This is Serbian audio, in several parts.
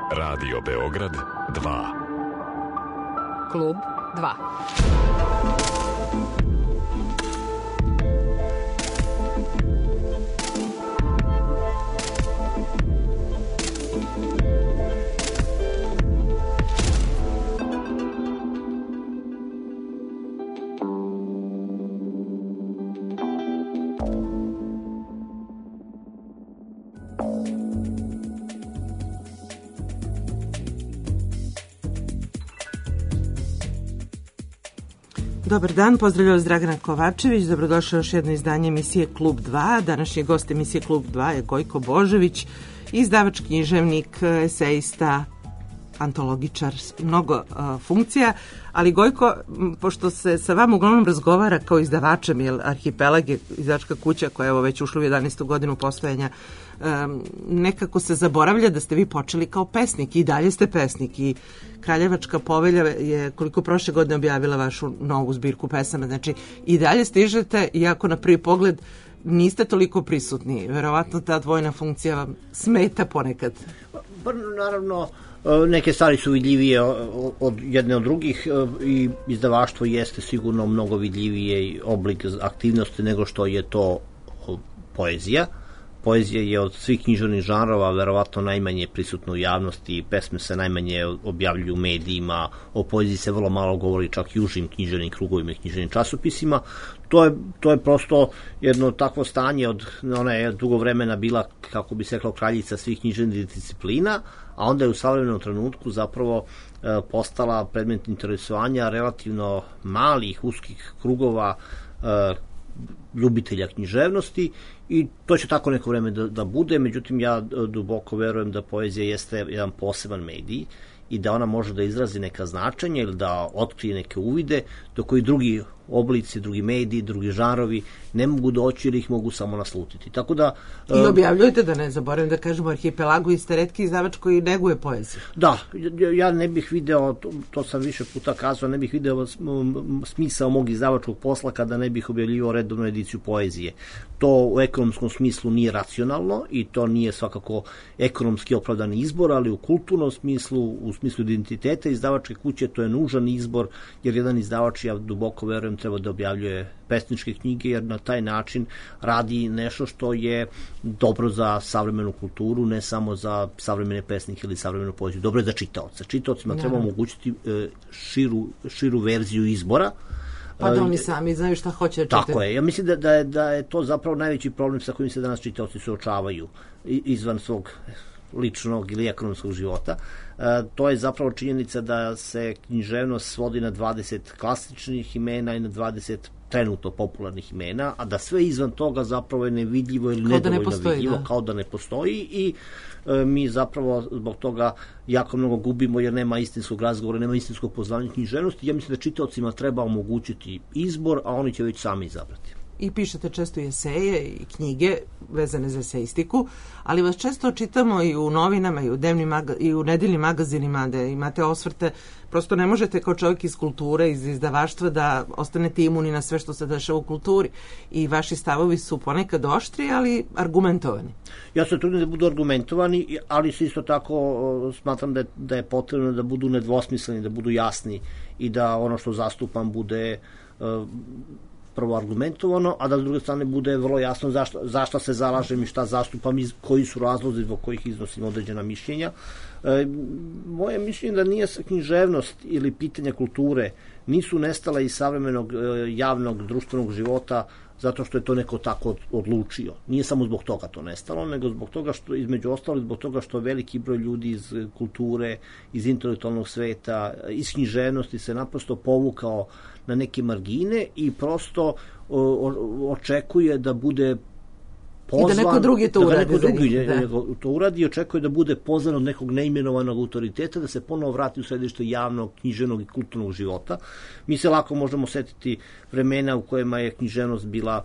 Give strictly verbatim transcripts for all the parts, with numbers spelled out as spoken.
Radio Beograd dva. Klub dva. Dobar dan, pozdravljam vas Dragana Kovačević, dobrodošao još jedno izdanje emisije Klub dva. Današnji gost emisije Klub dva je Gojko Božović, izdavač, književnik, esejista, antologičar, mnogo uh, funkcija, ali Gojko, pošto se sa vama uglavnom razgovara kao izdavačem, jer Arhipelag je izdavačka kuća koja je evo već ušla u jedanaestu godinu postojanja, um, nekako se zaboravlja da ste vi počeli kao pesnik i dalje ste pesnik i Kraljevačka povelja je koliko prošle godine objavila vašu novu zbirku pesama, znači i dalje stižete, iako na prvi pogled niste toliko prisutni, verovatno ta dvojna funkcija vam smeta ponekad. Pa, naravno, neke stvari su vidljivije od jedne od drugih i izdavaštvo jeste sigurno mnogo vidljivije oblik aktivnosti nego što je to poezija. Poezija je od svih književnih žanrova verovatno najmanje prisutno u javnosti, pesme se najmanje objavljuju u medijima, o poeziji se vrlo malo govori čak i užim književnim krugovima i književnim časopisima. To je, to je prosto jedno takvo stanje, od, ona je dugo vremena bila, kako bi se reklo, kraljica svih književnih disciplina, a onda je u savremenom trenutku zapravo e, postala predmet interesovanja relativno malih, uskih krugova e, ljubitelja književnosti i to će tako neko vreme da, da bude, međutim ja duboko verujem da poezija jeste jedan poseban medij i da ona može da izrazi neka značenja ili da otkrije neke uvide, do koji drugi oblici, drugi mediji, drugi žanrovi ne mogu doći ili ih mogu samo naslutiti. Tako da, I objavljujete, da ne zaboravim da kažemo, Arhipelagu i ste retki izdavač koji neguje poeziju. Da, ja ne bih video, to, to sam više puta kazao, ne bih video smisao mog izdavačkog posla kada ne bih objavljivao redovnu ediciju poezije. To u ekonomskom smislu nije racionalno i to nije svakako ekonomski opravdan izbor, ali u kulturnom smislu, u smislu identiteta izdavačke kuće, to je nužan izbor, jer jedan izdavač, ja duboko verujem, treba da objavljuje pesničke knjige, jer na taj način radi nešto što je dobro za savremenu kulturu, ne samo za savremene pesnike ili savremenu poeziju. Dobro je za čitaoca. Čitaocima ja. treba omogućiti širu, širu verziju izbora. Pa da oni sami znaju šta hoće da čitaju. Tako je. Ja mislim da, da, je, da je to zapravo najveći problem sa kojim se danas čitaoci suočavaju izvan svog ličnog ili ekonomskog života. E, to je zapravo činjenica da se književnost svodi na dvadeset klasičnih imena i na dvadeset trenutno popularnih imena, a da sve izvan toga zapravo je nevidljivo ili nedovoljno ne vidljivo, da. kao da ne postoji i e, mi zapravo zbog toga jako mnogo gubimo jer nema istinskog razgovora, nema istinskog poznavanja književnosti. Ja mislim da čitaocima treba omogućiti izbor, a oni će već sami izabrati. I pišete često i eseje i knjige vezane za esejistiku, ali vas često čitamo i u novinama i u, dnevnim maga, i u nedeljnim magazinima da imate osvrte. Prosto ne možete kao čovjek iz kulture, iz izdavaštva da ostanete imuni na sve što se dešava u kulturi. I vaši stavovi su ponekad oštri, ali argumentovani. Ja se trudim da budu argumentovani, ali se isto tako smatram da je, da je potrebno da budu nedvosmisleni, da budu jasni i da ono što zastupam bude uh, prvo argumentovano, a da s druge strane bude vrlo jasno zašto, zašto se zalažem i šta zastupam i koji su razlozi zbog kojih iznosim određena mišljenja. E, moje mišljenje da nije književnost ili pitanja kulture nisu nestala iz savremenog e, javnog društvenog života zato što je to neko tako odlučio. Nije samo zbog toga to nestalo, nego zbog toga što, između ostalog, zbog toga što veliki broj ljudi iz kulture, iz intelektualnog sveta, iz književnosti se naprosto povukao na neke margine i prosto o, o, očekuje da bude pozvan, i da neko drugi to da uradi neko drugi njih, da. to uradi i očekuje da bude pozvan od nekog neimenovanog autoriteta, da se ponovo vrati u središte javnog, književnog i kulturnog života. Mi se lako možemo setiti vremena u kojima je književnost bila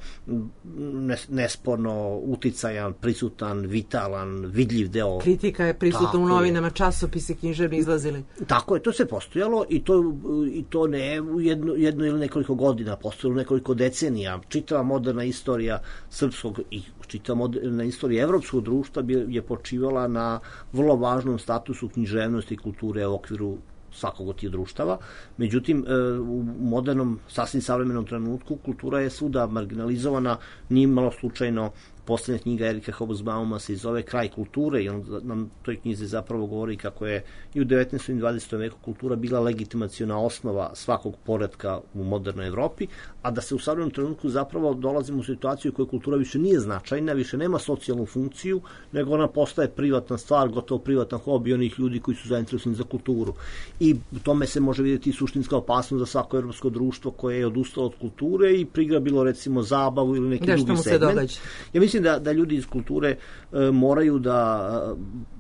nesporno uticajan, prisutan, vitalan, vidljiv deo. Kritika je prisutna u novinama, časopisi književni izlazili. Tako je, to se postojalo i to, i to ne u jedno, jedno ili nekoliko godina, postojalo nekoliko decenija. Čitava moderna istorija srpskog i čita moderna istorija evropskog društva je počivala na vrlo važnom statusu književnosti i kulture u okviru svakog od tih društava. Međutim, u modernom, sasvim savremenom trenutku, kultura je svuda marginalizovana, nije malo slučajno. Poslednja knjiga Erika Hobsbauma se zove Kraj kulture i on nam toj knjizi zapravo govori kako je i u devetnaestom i dvadesetom veku kultura bila legitimaciona osnova svakog poretka u modernoj Evropi, a da se u savremenom trenutku zapravo dolazimo u situaciju u kojoj kultura više nije značajna, više nema socijalnu funkciju, nego ona postaje privatna stvar, gotovo privatan hobi onih ljudi koji su zainteresovani za kulturu. I u tome se može vidjeti suštinska opasnost za svako evropsko društvo koje je odustalo od kulture i prigrabilo recimo zabavu ili neki drugi segment. Ja mislim da, da ljudi iz kulture e, moraju da e,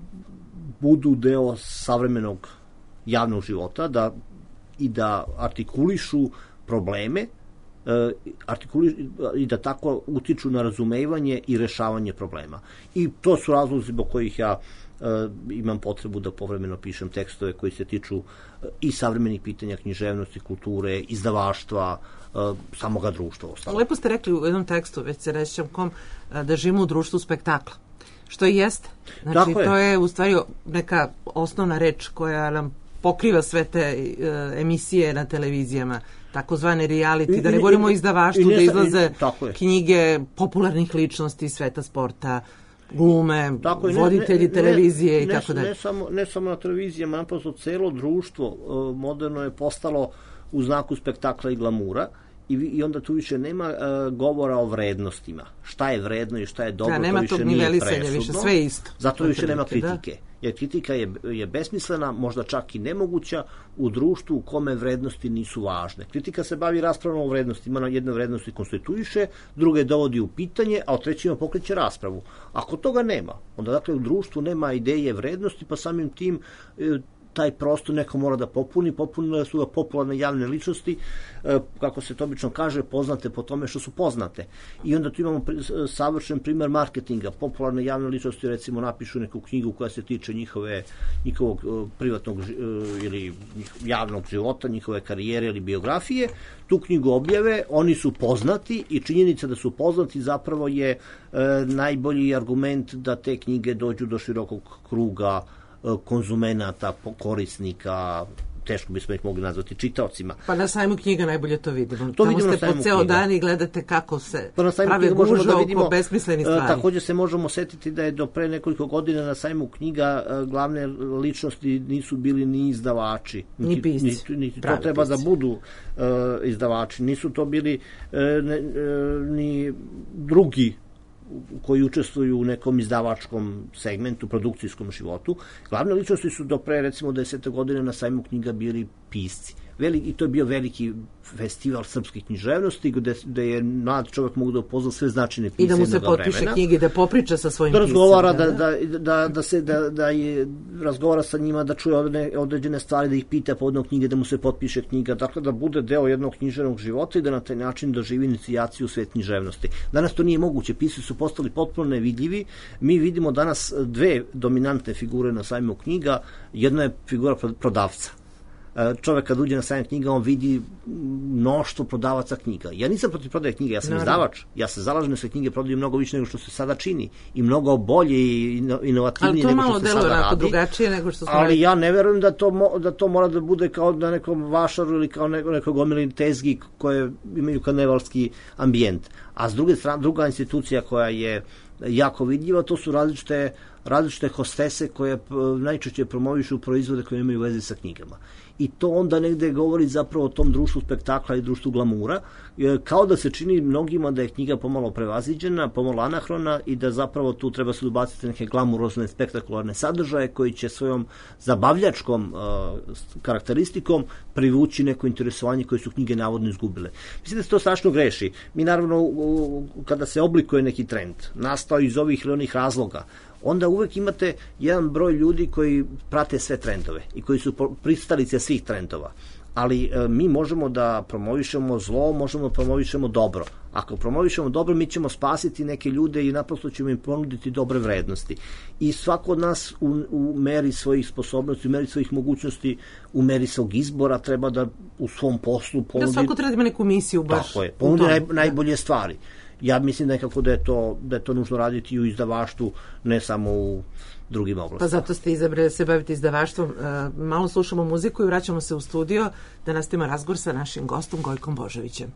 budu deo savremenog javnog života da, i da artikulišu probleme e, artikuliš, i da tako utiču na razumevanje i rešavanje problema. I to su razlozi zbog kojih ja e, imam potrebu da povremeno pišem tekstove koji se tiču e, i savremenih pitanja književnosti, kulture, izdavaštva, samoga društva. Ostalo. Lepo ste rekli u jednom tekstu, već se rećem kom, da živimo u društvu spektakla. Što i jeste. Znači, je. To je u stvari neka osnovna reč koja nam pokriva sve te uh, emisije na televizijama, takozvane reality, I, da ne govorimo o izdavaštvu, da izlaze i, knjige popularnih ličnosti sveta sporta, glume, tako je, voditelji ne, ne, televizije ne, i tako dalje. Ne samo, ne samo na televizijama, naprosto celo društvo uh, moderno je postalo u znaku spektakla i glamura i, i onda tu više nema uh, govora o vrednostima. Šta je vredno i šta je dobro, da, to više nije presudno. Više, sve je isto. Zato više nema kritike. Da. Jer kritika je, je besmislena, možda čak i nemoguća u društvu u kome vrednosti nisu važne. Kritika se bavi raspravom o vrednostima, jedna vrednosti konstituiše, druga je dovodi u pitanje, a o trećima pokreće raspravu. Ako toga nema, onda dakle u društvu nema ideje vrednosti, pa samim tim taj prostor neko mora da popuni, popunile su ga popularne javne ličnosti, kako se to obično kaže, poznate po tome što su poznate. I onda tu imamo savršen primer marketinga. Popularne javne ličnosti recimo napišu neku knjigu koja se tiče njihove, njihovog privatnog ili javnog života, njihove karijere ili biografije. Tu knjigu objave, oni su poznati i činjenica da su poznati zapravo je e, najbolji argument da te knjige dođu do širokog kruga konzumenata, korisnika, teško bismo ih mogli nazvati čitaocima. Pa na sajmu knjiga najbolje to vidimo. To Tamo vidimo ste po ceo dan i gledate kako se pa prave gužve da oko besmislenih stvari. Također se možemo setiti da je do pre nekoliko godina na sajmu knjiga glavne ličnosti nisu bili ni izdavači. Ni pisci. Ni, ni, to treba pisci. Da budu uh, izdavači. Nisu to bili uh, ne, uh, ni drugi koji učestvuju u nekom izdavačkom segmentu, produkcijskom životu. Glavne ličnosti su do pre, recimo, desete godine na sajmu knjiga bili pisci. Veli, I to je bio veliki festival srpske književnosti, gde, gde je mlad čovjek mogu da upozna sve značajne pisce. I da mu se potpiše vremena. Knjige, da popriča sa svojim da razgovara, piscima. Da, da, da, da, se, da, da je, razgovara sa njima, da čuje određene stvari, da ih pita povodom knjige, da mu se potpiše knjiga, dakle da bude deo jednog književnog života i da na taj način doživi inicijaciju u svet književnosti. Danas to nije moguće, pisci su postali potpuno nevidljivi. Mi vidimo danas dve dominantne figure na sajmu knjiga. Jedna je figura prodavca. Čovek kad uđe na sajam knjiga, on vidi mnoštvo prodavaca knjiga. Ja nisam protiv prodaje knjiga, ja sam izdavač. Ja se zalažem da se knjige prodaju mnogo više nego što se sada čini. I mnogo bolje i inovativnije nego što se sada radi. Ali to malo deluje onako drugačije nego što smo Ali ja ne verujem da to, da to mora da bude kao na nekom vašaru ili kao neko, nekog gomili tezgi koje imaju karnevalski ambijent. A s druge strane, druga institucija koja je jako vidljiva, to su različite, različite hostese koje najčešće promovišu proizvode koje imaju veze sa knjigama. I to onda negde govori zapravo o tom društvu spektakla i društvu glamura, kao da se čini mnogima da je knjiga pomalo prevaziđena, pomalo anahrona i da zapravo tu treba se ubaciti neke glamurozne, spektakularne sadržaje koji će svojom zabavljačkom uh, karakteristikom privući neko interesovanje koje su knjige navodno izgubile. Mislim da se to strašno greši. Mi naravno, u, kada se oblikuje neki trend, nastao iz ovih ili onih razloga, onda uvek imate jedan broj ljudi koji prate sve trendove i koji su pristalice svih trendova. Ali e, mi možemo da promovišemo zlo, možemo da promovišemo dobro. Ako promovišemo dobro, mi ćemo spasiti neke ljude i naprosto ćemo im ponuditi dobre vrednosti. I svako od nas u, u meri svojih sposobnosti, u meri svojih mogućnosti, u meri svog izbora treba da u svom poslu ponudi... Da svako treba da ima neku misiju baš. Tako je, ponudi naj, najbolje stvari. ja mislim nekako da je to, da je to nužno raditi i u izdavaštvu, ne samo u drugim oblastima. Pa zato ste izabrali da se bavite izdavaštvom. Malo slušamo muziku i vraćamo se u studio da nastavimo razgovor sa našim gostom Gojkom Božovićem.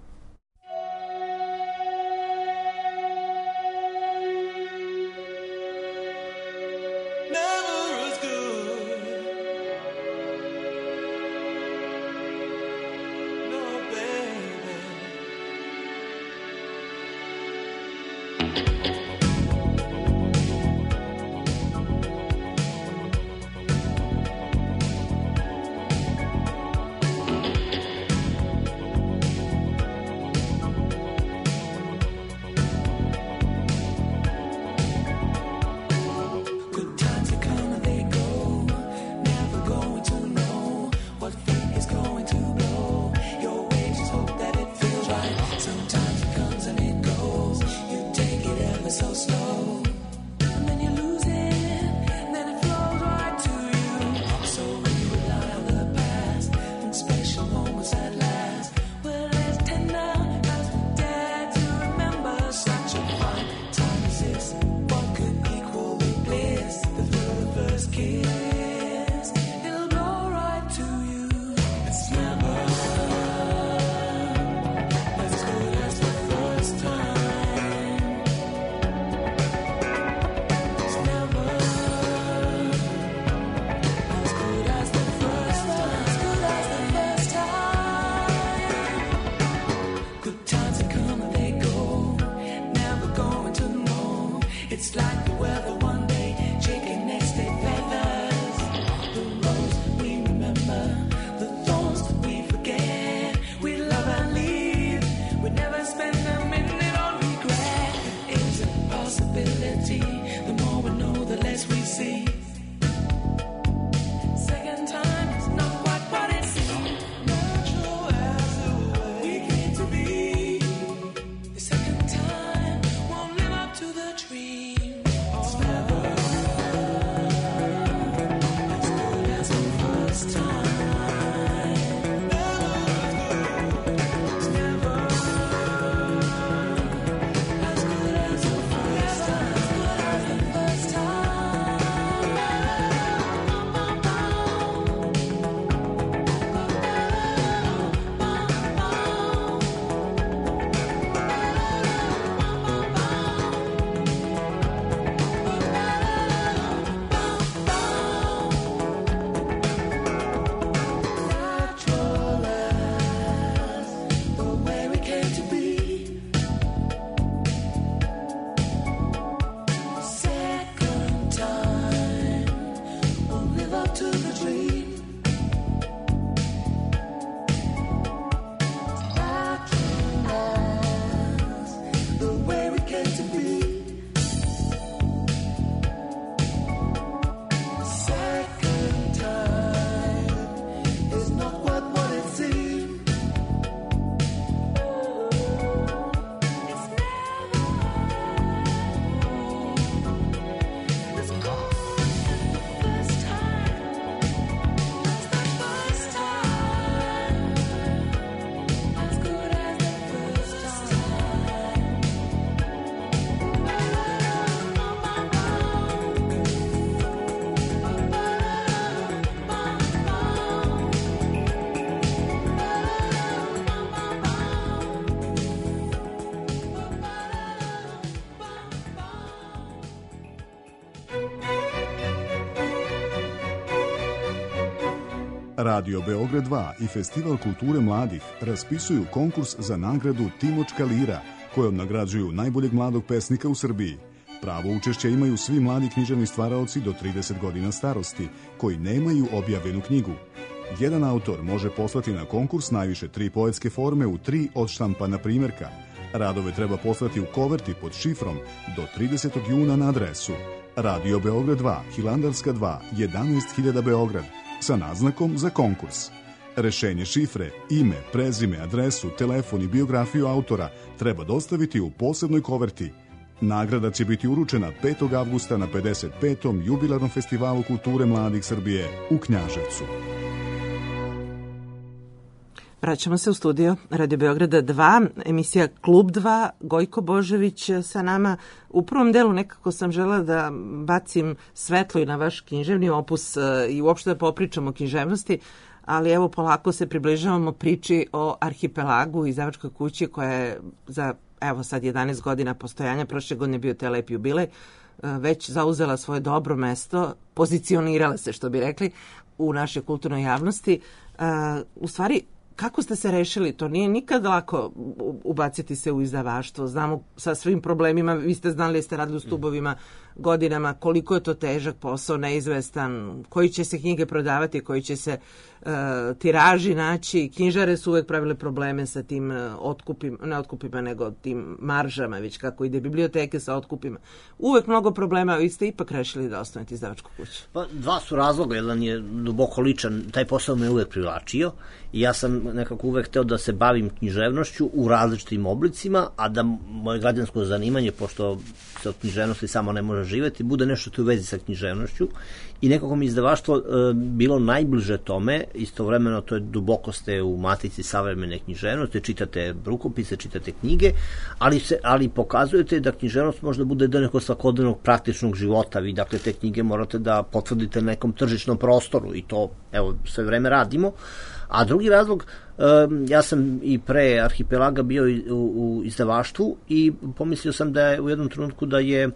Radio Beograd dva i Festival kulture mladih raspisuju konkurs za nagradu Timočka lira, kojom nagrađuju najboljeg mladog pesnika u Srbiji. Pravo učešće imaju svi mladi književni stvaraoci do trideset godina starosti, koji nemaju objavljenu knjigu. Jedan autor može poslati na konkurs najviše tri poetske forme u tri odštampana primjerka. Radove treba poslati u koverti pod šifrom do tridesetog juna na adresu Radio Beograd dva, Hilandarska dva, jedanaest hiljada Beograd, sa naznakom za konkurs. Rešenje šifre, ime, prezime, adresu, telefon i biografiju autora treba dostaviti u posebnoj koverti. Nagrada će biti uručena petog avgusta na pedeset petom jubilarnom festivalu kulture mladih Srbije u Knjaževcu. Vraćamo se u studio Radio Beograda dva, emisija Klub dva, Gojko Božović sa nama. U prvom delu nekako sam žela da bacim svetlo i na vaš književni opus i uopšte da popričamo o književnosti, ali evo polako se približavamo priči o Arhipelagu, izdavačkoj kući koja je za evo sad jedanaest godina postojanja, prošle godine bio te lep jubilej, već zauzela svoje dobro mesto, pozicionirala se, što bi rekli, u našoj kulturnoj javnosti. U stvari, kako ste se rešili? To nije nikad lako ubaciti se u izdavaštvo. Znamo sa svim problemima, vi ste znali, ste radili u Stubovima godinama, koliko je to težak posao, neizvestan, koji će se knjige prodavati, koji će se uh, tiraži naći. Knjižare su uvek pravile probleme sa tim uh, otkupima, ne otkupima, nego tim maržama, već kako ide biblioteke sa otkupima. Uvek mnogo problema, vi ste ipak rešili da osnovite izdavačku kuću. Pa, dva su razloga, jedan je duboko ličan, taj posao me uvek privlačio i ja sam nekako uvek hteo da se bavim književnošću u različitim oblicima, a da moje građansko zanimanje, pošto se od književnosti samo ne može živeti, bude nešto što je u vezi sa književnošću i nekako mi izdavaštvo e, bilo najbliže tome, istovremeno to je duboko ste u matici savremene književnosti, čitate rukopise, čitate knjige, ali, se, ali pokazujete da književnost može da bude do nekog svakodnevnog praktičnog života, vi dakle te knjige morate da potvrdite na nekom tržišnom prostoru i to evo sve vreme radimo. A drugi razlog, ja sam i pre Arhipelaga bio u, u izdavaštvu i pomislio sam da je u jednom trenutku da je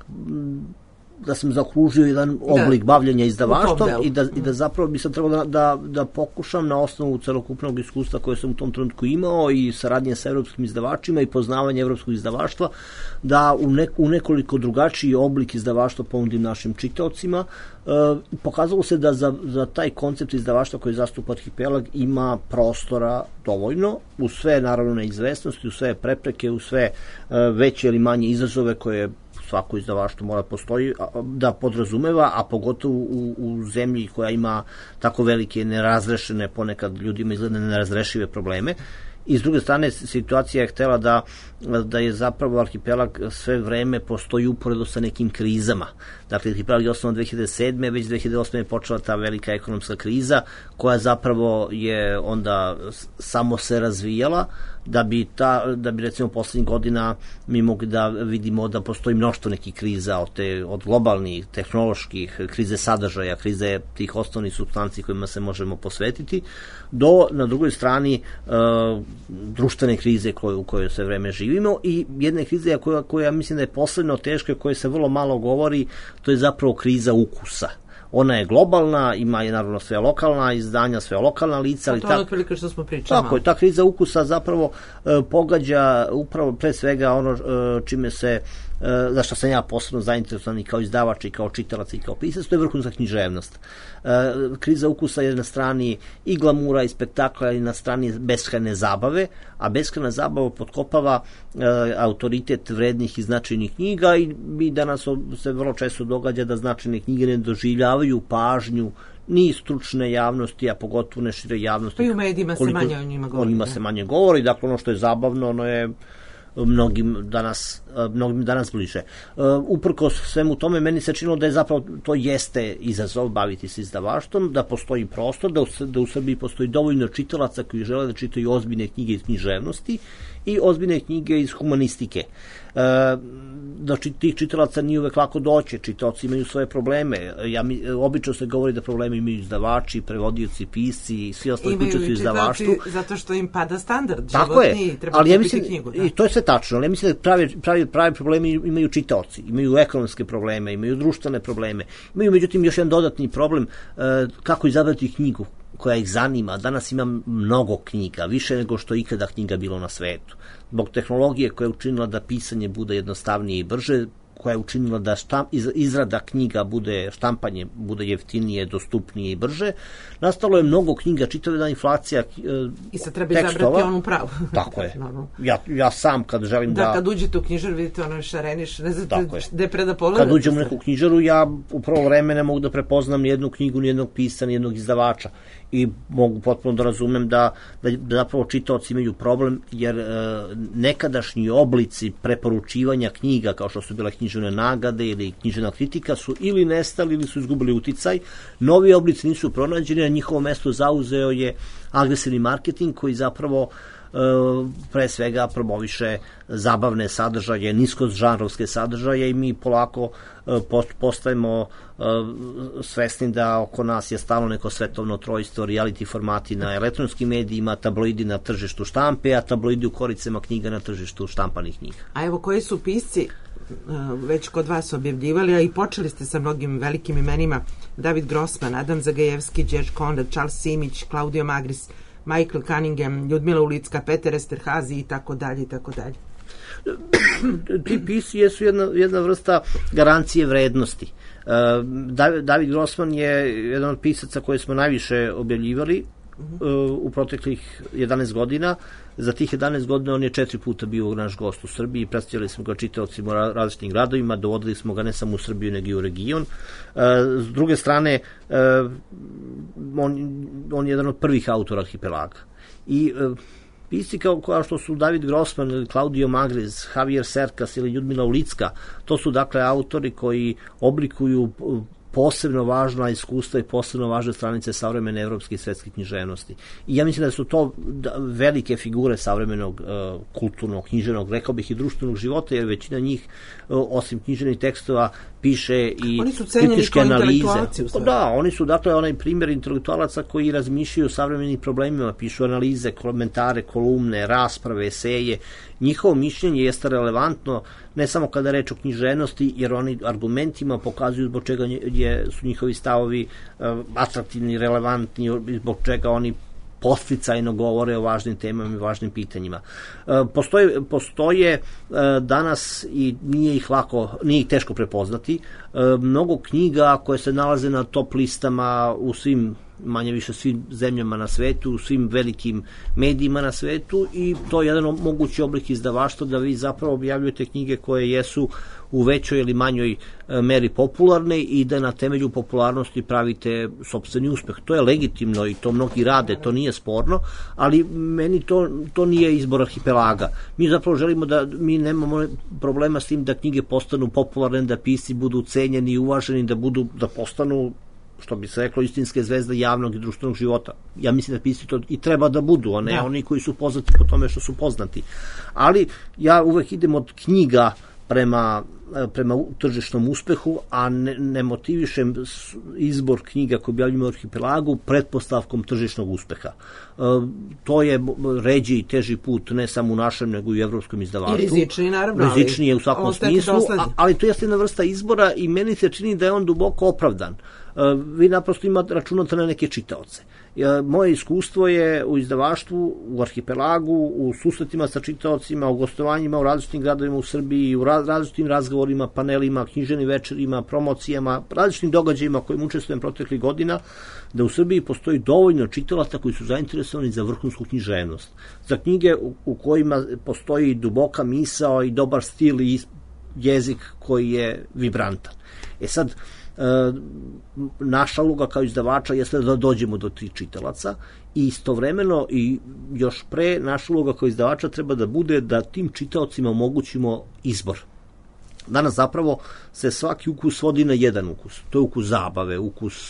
da sam zaokružio jedan oblik da, bavljenja izdavaštvom i da, i da zapravo bi sam trebao da, da, da pokušam na osnovu celokupnog iskustva koje sam u tom trenutku imao i saradnje sa evropskim izdavačima i poznavanje evropskog izdavaštva, da u, ne, u nekoliko drugačiji oblik izdavaštva ponudim našim čitaocima. E, pokazalo se da za, za taj koncept izdavaštva koji zastupa Arhipelag ima prostora dovoljno, u sve naravno neizvesnosti, u sve prepreke, u sve e, veće ili manje izazove koje svako izdavaštvo mora postoji, da podrazumeva, a pogotovo u, u zemlji koja ima tako velike nerazrešene, ponekad ljudima izgleda nerazrešive probleme. I s druge strane, situacija je htela da, da je zapravo Arhipelag sve vreme postoji uporedo sa nekim krizama. Dakle, Arhipelag je osnovan dve hiljade sedme. Već dve hiljade osme je počela ta velika ekonomska kriza, koja zapravo je onda samo se razvijala, da bi, ta, da bi recimo poslednjih godina mi mogli da vidimo da postoji mnoštvo nekih kriza, od, te, od globalnih, tehnoloških, krize sadržaja, krize tih osnovnih supstanci kojima se možemo posvetiti, do na drugoj strani e, društvene krize koje, u kojoj sve vreme živimo i jedne krize koja, koja mislim da je posledno teška, koje se vrlo malo govori, to je zapravo kriza ukusa. Ona je globalna, ima je naravno sve lokalna izdanja, sve lokalna lica. Ali to je otprilike što smo pričali. Tako je, ta kriza ukusa zapravo e, pogađa upravo pre svega ono e, čime se, e, za što sam ja posebno zainteresovan i kao izdavač i kao čitalac i kao pisac, to je vrhunska književnost. E, kriza ukusa je na strani i glamura i spektakla i na strani beskrajne zabave, a beskrajna zabava potkopava e, autoritet vrednih i značajnih knjiga i mi danas se vrlo često događa da značajne knjige ne doživljavaju pažnju ni stručne javnosti, a pogotovo ne šire javnosti. Pa i u medijima se manje o njima govori. O njima se manje govori, dakle ono što je zabavno, ono je mnogim danas, mnogim danas bliže. Uprkos svemu tome, meni se činilo da je zapravo to jeste izazov baviti se izdavaštvom, da postoji prostor, da u, da u Srbiji postoji dovoljno čitalaca koji žele da čitaju ozbiljne knjige iz književnosti i ozbiljne knjige iz humanistike. E, da tih čitalaca nije uvek lako doći, čitaoci imaju svoje probleme. Ja mi, obično se govori da probleme imaju izdavači, prevodioci, pisci i svi ostali kućoci u izdavaštvu. Zato što im pada standard tako životni, je, treba ali ja kupiti mislim, knjigu. Da. I to je sve tačno, ali ja mislim da pravi, pravi, pravi probleme imaju čitaoci, imaju ekonomske probleme, imaju društvene probleme, imaju međutim još jedan dodatni problem e, kako izabrati knjigu koja ih zanima. Danas imam mnogo knjiga, više nego što ikada knjiga bilo na svetu. Zbog tehnologije koja je učinila da pisanje bude jednostavnije i brže, koja je učinila da štamp, izrada knjiga bude, štampanje bude jeftinije, dostupnije i brže. Nastalo je mnogo knjiga, čitava jedna inflacija tekstova. I sad treba izabrati onu pravu. Tako je. Ja, ja sam kad želim da... Da, kad uđete u knjižaru vidite ono šareniš, ne znate gde pre da pogledate. Kad uđem u neku knjižaru, ja u prvo vreme ne mogu da prepoznam ni jednu knjigu, ni jednog pisca, ni jednog izdavača. I mogu potpuno da razumem da, da, da zapravo čitaoci imaju problem, jer e, nekadašnji oblici preporučivanja knjiga, kao što su bile književne književne nagrade ili književna kritika su ili nestali ili su izgubili uticaj. Novi oblici nisu pronađeni, a njihovo mesto zauzeo je agresivni marketing koji zapravo pre svega promoviše zabavne sadržaje, niskožanrovske sadržaje i mi polako postajemo svesni da oko nas je stalno neko svetovno trojstvo, reality formati na elektronskim medijima, tabloidi na tržištu štampe, a tabloidi u koricama knjiga na tržištu štampanih knjiga. A evo, koji su pisci već kod vas objavljivali, a i počeli ste sa mnogim velikim imenima: David Grossman, Adam Zagajevski, Đerđ Konrad, Charles Simić, Claudio Magris, Michael Cunningham, Ljudmila Ulicka, Peter Esterhazy i tako dalje i tako dalje. Ti pisci jesu jedna, jedna vrsta garancije vrednosti. David Grossman je jedan od pisaca koje smo najviše objavljivali u proteklih jedanaest godina. Za tih jedanaest godina on je četiri puta bio naš gost u Srbiji, predstavljali smo ga čitaocima u različitim gradovima, dovodili smo ga ne samo u Srbiju, nego i u region. S druge strane, on, on je jedan od prvih autora Arhipelaga. I pisci kao, kao što su David Grossman, Claudio Magris, Javier Cercas ili Ljudmila Ulicka, to su dakle autori koji oblikuju posebno važna iskustva i posebno važne stranice savremene evropske i svetske književnosti. I ja mislim da su to velike figure savremenog uh, kulturnog, književnog, rekao bih i društvenog života, jer većina njih, uh, osim književnih tekstova, piše i kritičke analize. Da, oni su dakle onaj primjer intelektualaca koji razmišljaju o savremenim problemima, pišu analize, komentare, kolumne, rasprave, eseje. Njihovo mišljenje jeste relevantno ne samo kada reč o književnosti, jer oni argumentima pokazuju zbog čega je, su njihovi stavovi uh, atraktivni, relevantni, zbog čega oni posticajno govore o važnim temama i važnim pitanjima. Postoje, postoje danas i nije ih lako, nije ih teško prepoznati, mnogo knjiga koje se nalaze na top listama u svim, manje više svim zemljama na svetu, u svim velikim medijima na svetu, i to je jedan mogući oblik izdavaštva da vi zapravo objavljujete knjige koje jesu u većoj ili manjoj meri popularne i da na temelju popularnosti pravite sopstveni uspeh. To je legitimno i to mnogi rade, to nije sporno, ali meni to, to nije izbor Arhipelaga. Mi zapravo želimo da, mi nemamo problema s tim da knjige postanu popularne, da pisci budu cenjeni i uvaženi, da budu, da postanu, što bi se reklo, istinske zvezde javnog i društvenog života. Ja mislim da pisci to i treba da budu, a ne ja. oni koji su poznati po tome što su poznati. Ali ja uvek idem od knjiga prema, prema tržišnom uspehu, a ne, ne motivišem izbor knjiga koje objavljujemo u Arhipelagu pretpostavkom tržišnog uspeha. E, to je ređi i teži put, ne samo u našem, nego i u evropskom izdavaštvu. I rizični, naravno. Rizični je u svakom smislu, a, ali to jeste jedna vrsta izbora i meni se čini da je on duboko opravdan. E, vi naprosto imate, računate na neke čitaoce. Moje iskustvo je u izdavaštvu, u Arhipelagu, u susretima sa čitaocima, u gostovanjima u različitim gradovima u Srbiji, u različitim razgovorima, panelima, književnim večerima, promocijama, različitim događajima kojim učestvujem proteklih godina, da u Srbiji postoji dovoljno čitalaca koji su zainteresovani za vrhunsku književnost. Za knjige u, u kojima postoji duboka misao i dobar stil i jezik koji je vibrantan. E sad, E, naša uloga kao izdavača jeste da dođemo do tih čitalaca i istovremeno i još pre naša uloga kao izdavača treba da bude da tim čitaocima omogućimo izbor. Danas zapravo se svaki ukus svodi na jedan ukus. To je ukus zabave, ukus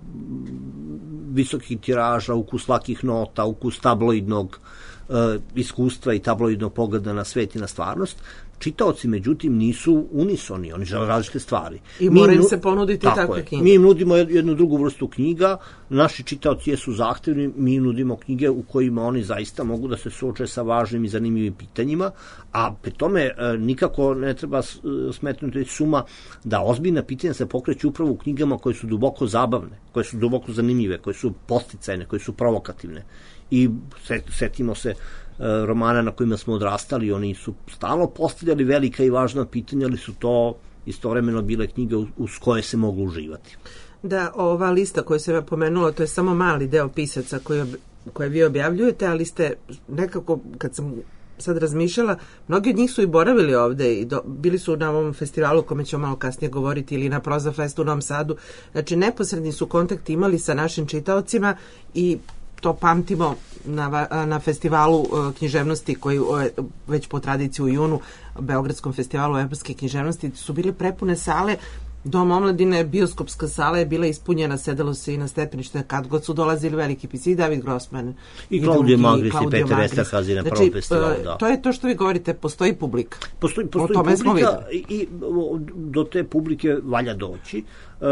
visokih tiraža, ukus lakih nota, ukus tabloidnog e, iskustva i tabloidnog pogleda na svet i na stvarnost. Čitaoci, međutim, nisu unisoni, oni žele različite stvari. I mora im se ponuditi takve knjige. Mi im nudimo jednu drugu vrstu knjiga, naši čitaoci jesu zahtevni, mi im nudimo knjige u kojima oni zaista mogu da se suoče sa važnim i zanimljivim pitanjima, a pri tome nikako ne treba smetnuti suma da ozbiljna pitanja se pokreću upravo u knjigama koje su duboko zabavne, koje su duboko zanimljive, koje su posticajne, koje su provokativne. I setimo se romana na kojima smo odrastali, oni su stalno postavljali velika i važna pitanja, ali su to istovremeno bile knjige uz koje se moglo uživati. Da, ova lista koju sam ja pomenula, to je samo mali deo pisaca koje, koje vi objavljujete, ali ste nekako, kad sam sad razmišljala, mnogi od njih su i boravili ovde i do, bili su na ovom festivalu o kome ćemo malo kasnije govoriti ili na Proza Festu u Novom Sadu. Znači, neposredni su kontakt imali sa našim čitaocima i to pamtimo na, na festivalu književnosti koji već po tradiciji u junu, Beogradskom festivalu evropske književnosti, su bile prepune sale. Dom omladine, bioskopska sala je bila ispunjena, sedelo se i na stepenište kad god su dolazili veliki pisci, i David Grossman i Klaudija Magris i Peter Esterhazy na prvom festivalu. Da. To je to što vi govorite, postoji publika. Postoji, postoji publika i do te publike valja doći.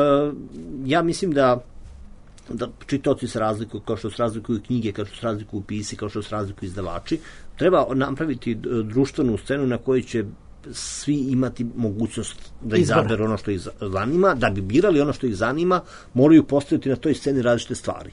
Ja mislim da da čitaoci se razlikuju, kao što se razlikuju knjige, kao što se razlikuju pisci, kao što se razlikuju izdavači. Treba napraviti društvenu scenu na kojoj će svi imati mogućnost da izaberu ono što ih zanima. Da bi birali ono što ih zanima, moraju postaviti na toj sceni različite stvari.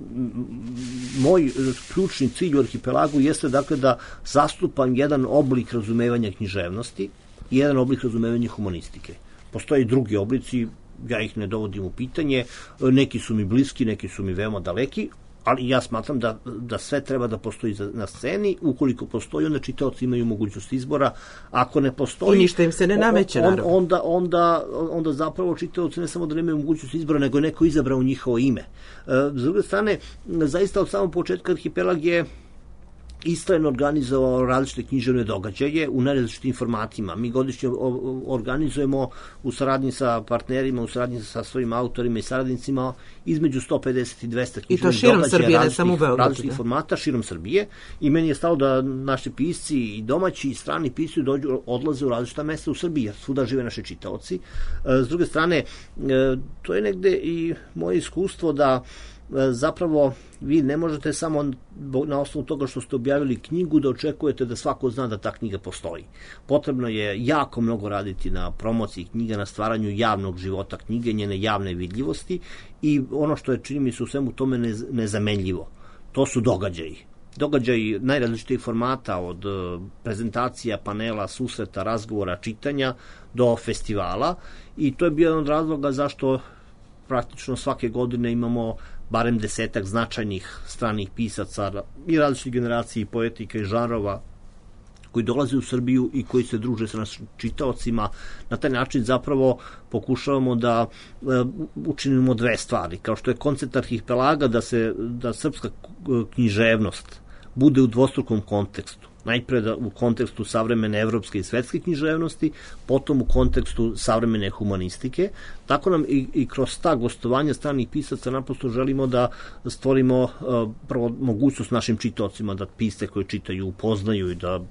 Moj ključni cilj u Arhipelagu jeste dakle da zastupam jedan oblik razumevanja književnosti i jedan oblik razumevanja humanistike. Postoje i drugi oblici, ja ih ne dovodim u pitanje, neki su mi bliski, neki su mi veoma daleki, ali ja smatram da, da sve treba da postoji na sceni. Ukoliko postoji, onda čitaoci imaju mogućnost izbora. Ako ne postoji... I ništa im se ne nameće, on, naravno. Onda, onda, onda zapravo čitaoci ne samo da nemaju mogućnost izbora, nego je neko izabrao njihovo ime. E, s druge strane, zaista od samog početka Arhipelag je istrajno organizovao različite književne događaje u najrazličitim formatima. Mi godišnje organizujemo u saradnji sa partnerima, u saradnji sa svojim autorima i saradnicima između sto pedeset i dvesta književnih događaja Srbije, različitih, različitih formata, širom Srbije. I meni je stalo da naši pisci i domaći i strani pisci dođu, odlaze u različita mesta u Srbiji, jer svuda žive naši čitaoci. S druge strane, to je negde i moje iskustvo da zapravo vi ne možete samo na osnovu toga što ste objavili knjigu da očekujete da svako zna da ta knjiga postoji. Potrebno je jako mnogo raditi na promociji knjiga, na stvaranju javnog života knjige, njene javne vidljivosti, i ono što je, čini mi se, u svemu tome nezamenljivo. To su događaji. Događaji najrazličitih formata, od prezentacija, panela, susreta, razgovora, čitanja do festivala, i to je bio jedan od razloga zašto praktično svake godine imamo barem desetak značajnih stranih pisaca i različitih generacija, poetika i žanrova koji dolaze u Srbiju i koji se druže sa našim čitaocima. Na taj način zapravo pokušavamo da e, učinimo dve stvari. Kao što je koncept Arhipelaga, da se da srpska književnost bude u dvostrukom kontekstu. Najpre da u kontekstu savremene evropske i svetske književnosti, potom u kontekstu savremene humanistike. Tako nam i, i kroz ta gostovanja stranih pisaca naprosto želimo da stvorimo uh, prvo mogućnost našim čitaocima da pisce koje čitaju upoznaju i da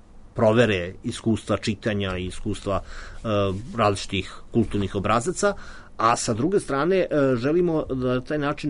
provere iskustva čitanja i iskustva uh, različitih kulturnih obrazaca, a sa druge strane želimo da na taj način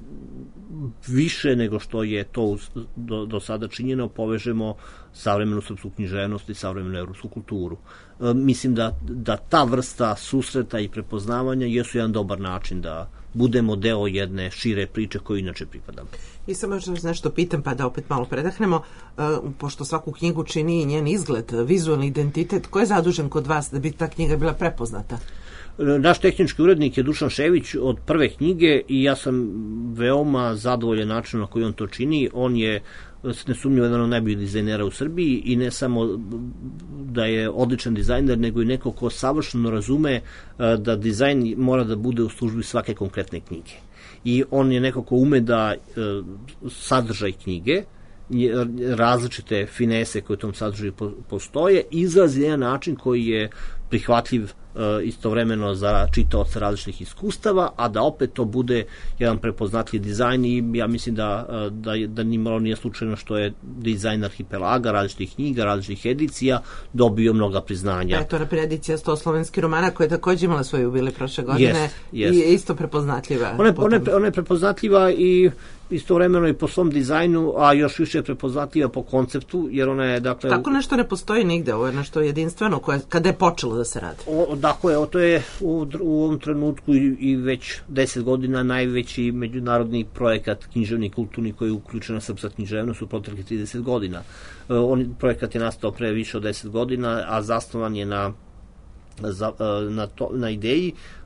više nego što je to do, do sada činjeno povežemo savremenu srpsku književnost i savremenu evropsku kulturu. Mislim da, da ta vrsta susreta i prepoznavanja jesu jedan dobar način da budemo deo jedne šire priče koju inače pripadamo. I samo još nešto pitam, pa da opet malo predahnemo, pošto svaku knjigu čini i njen izgled, vizualni identitet, ko je zadužen kod vas da bi ta knjiga bila prepoznata? Naš tehnički urednik je Dušan Šević od prve knjige i ja sam veoma zadovoljan načinom na koji on to čini. On je nesumnjivo jedan od najboljih dizajnera u Srbiji i ne samo da je odličan dizajner, nego i neko ko savršeno razume da dizajn mora da bude u službi svake konkretne knjige. I on je neko ko ume da sadržaj knjige, različite finese koje u tom sadržaju postoje, izrazi jedan način koji je prihvatljiv istovremeno za čitaoce različitih iskustava, a da opet to bude jedan prepoznatljiv dizajn. I ja mislim da, da, da nimalo nije slučajno što je dizajn Arhipelaga, različitih knjiga, različitih edicija dobio mnoga priznanja. Eto, na edicija sto slovenskih romana koja je takođe imala svoju jubilej prošle godine yes, yes. i je isto prepoznatljiva. Ona, ona, ona je prepoznatljiva i istovremeno i po svom dizajnu, a još više je prepoznatljiva po konceptu, jer ona je, dakle... Tako nešto ne postoji nigde, ovo je nešto jedinstveno koje, kada je počelo da se radi. O, dakle, to je u, u ovom trenutku i, i već deset godina najveći međunarodni projekat književni kulturni koji je uključena srpska književnost u proteklih trideset godina. E, on, projekat je nastao pre više od deset godina, a zasnovan je na, za, na, to, na ideji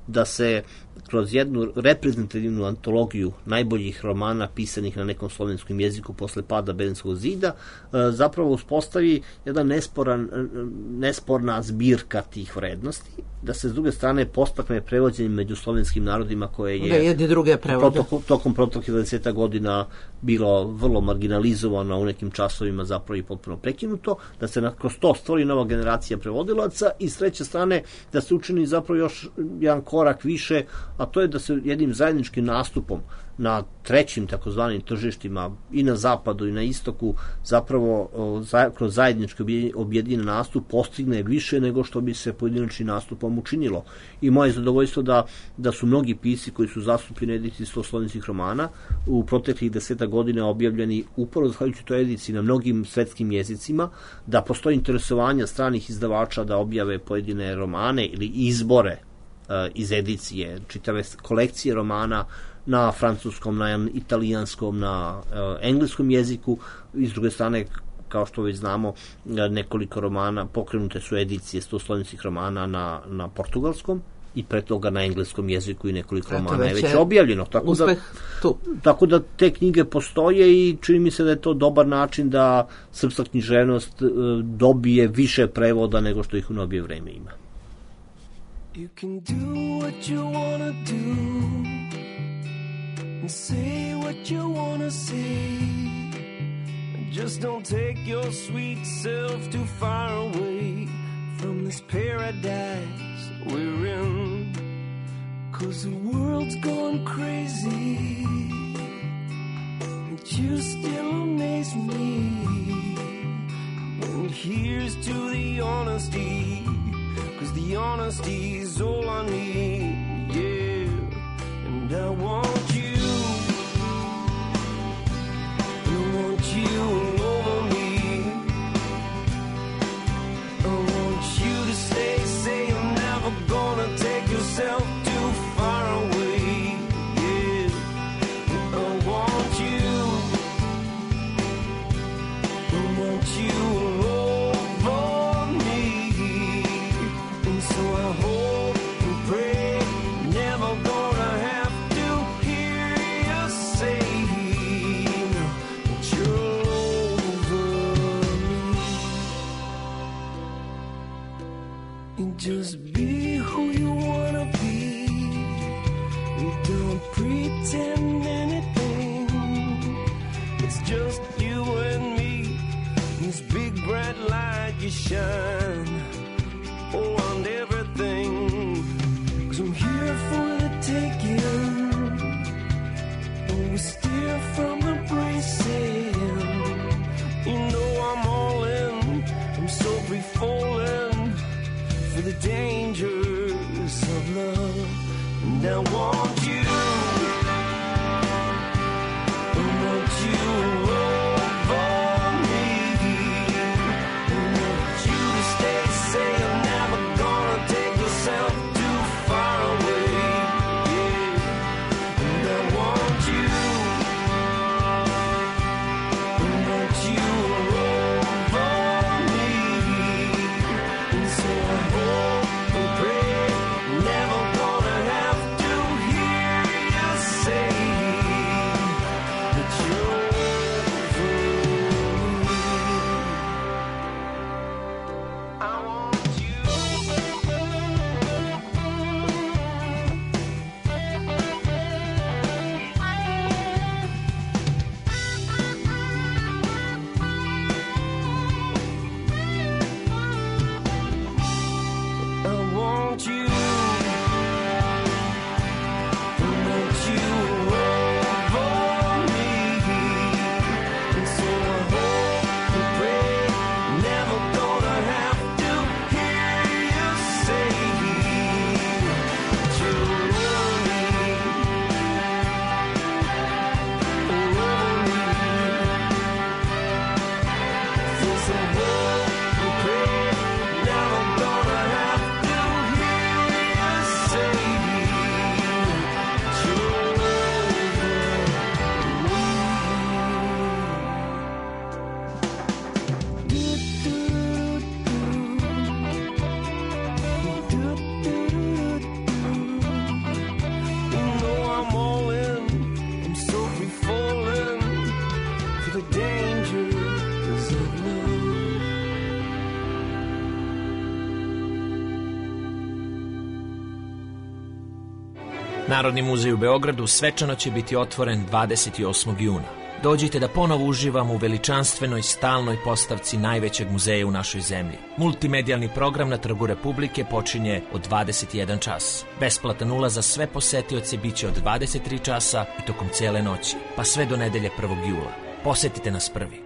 da se kroz jednu reprezentativnu antologiju najboljih romana pisanih na nekom slovenskom jeziku posle pada Berlinskog zida zapravo uspostavi jedna nesporan, nesporna zbirka tih vrednosti, da se s druge strane postakne prevođenje među slovenskim narodima koje je da jedni druge prevode. Tokom protoklih dvadeset godina bilo vrlo marginalizovano, u nekim časovima zapravo i potpuno prekinuto, da se kroz to stvori nova generacija prevodilaca i s treće strane da se učini zapravo još jedan korak više, a to je da se jednim zajedničkim nastupom na trećim takozvanim tržištima i na zapadu i na istoku zapravo kroz zajednički objedinjen nastup postigne više nego što bi se pojedinačnim nastupom učinilo. I moje zadovoljstvo da, da su mnogi pisci koji su zastupljeni ediciji sto slovenskih romana u proteklih deseta godina objavljeni upravo zahvaljujući toj ediciji na mnogim svetskim jezicima, da postoji interesovanja stranih izdavača da objave pojedine romane ili izbore iz edicije, čitave kolekcije romana na francuskom, na italijanskom, na uh, engleskom jeziku i s druge strane, kao što već znamo, nekoliko romana, pokrenute su edicije sto slovenskih romana na, na portugalskom i pre toga na engleskom jeziku i nekoliko Eto, romana je već objavljeno. Tako da, tu. tako da te knjige postoje i čini mi se da je to dobar način da srpska književnost uh, dobije više prevoda nego što ih u novije vreme ima. You can do what you wanna do and say what you wanna say. Just don't take your sweet self too far away from this paradise we're in. 'Cause the world's gone crazy and you still amaze me. And here's to the honesty, 'cause the honesty's all I need, yeah. And I want you, I want you all over me. I want you to stay, say you're never gonna take yourself too far away, yeah. And I want you, I want you all over me. And so I hope and pray, never gonna have to hear you say that you're over me. And just be who you wanna be. And don't pretend anything. It's just you and me. This big bright light you shine around everything. 'Cause I'm here for the taking. Oh, we steer from the bracing. You know I'm all in. I'm so free falling for the dangers of love. And I want you, I want you over me. I want you to stay, say you're never gonna take yourself too far away, yeah. And I want you, I want you over me. And so I hope and pray, never gonna have to hear you Narodni muzej u Beogradu svečano će biti otvoren dvadeset osmog juna. Dođite da ponovo uživamo u veličanstvenoj stalnoj postavci najvećeg muzeja u našoj zemlji. Multimedijalni program na Trgu Republike počinje od dvadeset jedan čas. Besplatan ulaz za sve posetioce biće od dvadeset tri časa i tokom cele noći, pa sve do nedelje prvog jula. Posetite nas prvi.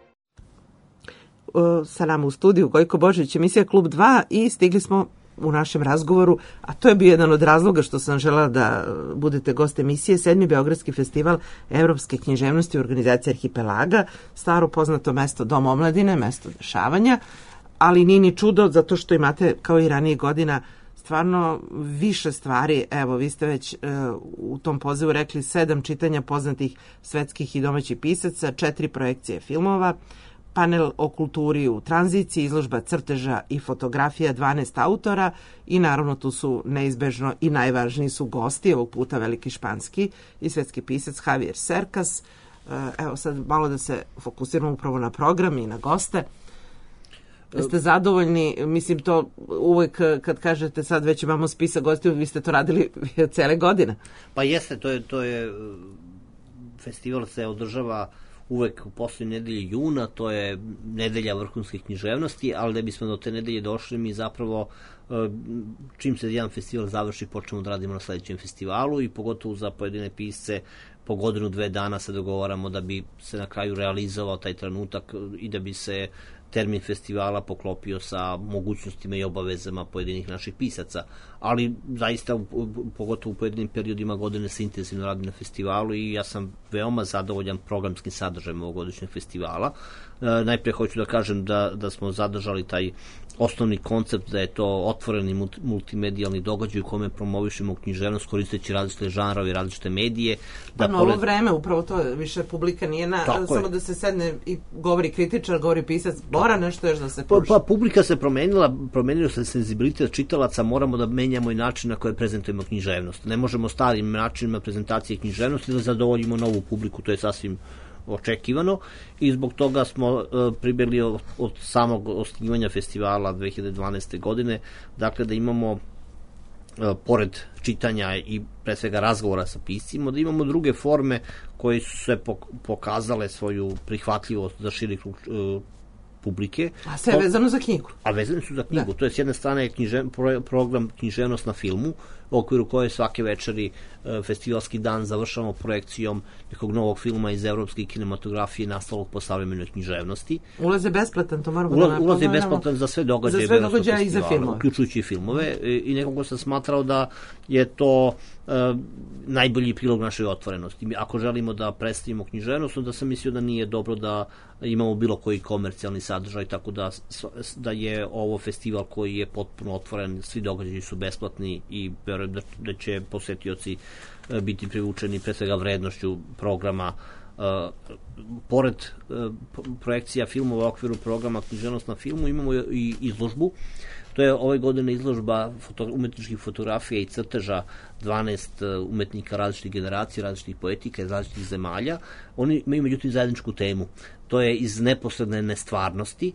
Sa nama u studiju Gojko Božović, emisija Klub dva, i stigli smo u našem razgovoru, a to je bio jedan od razloga što sam želela da budete gost emisije, sedmi Beogradski festival evropske književnosti u organizaciji Arhipelaga, staro poznato mesto Dom omladine, mesto dešavanja, ali nije ni čudo zato što imate, kao i ranije godina, stvarno više stvari. Evo, vi ste već e, u tom pozivu rekli sedam čitanja poznatih svetskih i domaćih pisaca, četiri projekcije filmova, panel o kulturi u tranziciji, izložba crteža i fotografija dvanaest autora i naravno tu su neizbežno i najvažniji su gosti, ovog puta veliki španski i svetski pisac Javier Cercas. Evo sad malo da se fokusiramo upravo na program i na goste. Ste zadovoljni? Mislim, to uvek kad kažete sad već imamo spisak gostiju, vi ste to radili cele godine. Pa jeste, to je, to je festival se održava uvek u poslednje nedelje juna, to je nedelja vrhunske književnosti, ali da bismo do te nedelje došli, mi zapravo čim se jedan festival završi, počnemo da radimo na sledećem festivalu i pogotovo za pojedine pisce po godinu, dve dana se dogovaramo da bi se na kraju realizovao taj trenutak i da bi se termin festivala poklopio sa mogućnostima i obavezama pojedinih naših pisaca. Ali zaista, pogotovo u pojedinim periodima godine se intenzivno radi na festivalu i ja sam veoma zadovoljan programskim sadržajem ovogodišnjeg festivala. E, najprije hoću da kažem da, da smo zadržali taj osnovni koncept da je to otvoreni multimedijalni događaj u kome promovišemo književnost koristeći različite žanrove i različite medije. Da, pa novo pored... vreme, upravo to je, više publika nije na, samo je. Da se sedne i govori kritičar, govori pisac, mora nešto još da se pruži. Pa, pa publika se promenila, promenio se senzibilitet čitalaca, moramo da menjamo i način na koje prezentujemo književnost. Ne možemo starim načinima prezentacije književnosti da zadovoljimo novu publiku, to je sasvim očekivano i zbog toga smo uh, pribjegli od, od samog osnivanja festivala dve hiljade dvanaeste. godine, dakle da imamo uh, pored čitanja i pre svega razgovora sa piscima, da imamo druge forme koje su se pokazale svoju prihvatljivost za širi krug uh, publike. A sve vezano za knjigu. A vezani su za knjigu. Da. To je s jedne strane knjiže, pro, program Književnost na filmu, u okviru koje svake večeri e, festivalski dan završavamo projekcijom nekog novog filma iz evropske kinematografije nastalog po savremenoj književnosti. Ulaz je besplatan, to moramo Ulaz, da ulaz je besplatan za sve događaje, za sve događaje i za filmove. Uključujući i filmove. I, i nekako sam smatrao da je to e, najbolji prilog našoj otvorenosti. Ako želimo da predstavimo književnost, onda sam mislio da nije dobro da imamo bilo koji komercijalni sadržaj, tako da, da je ovo festival koji je potpuno otvoren, svi događaji su besplatni i verujem da, da će posetioci biti privučeni pre svega vrednošću programa. Uh, pored uh, projekcija filmova u okviru programa Književnost na filmu imamo i izložbu. To je ove godine izložba foto, umetničkih fotografija i crteža dvanaest umetnika različitih generacija, različitih poetika iz različitih zemalja. Oni imaju međutim zajedničku temu. To je iz neposredne nestvarnosti,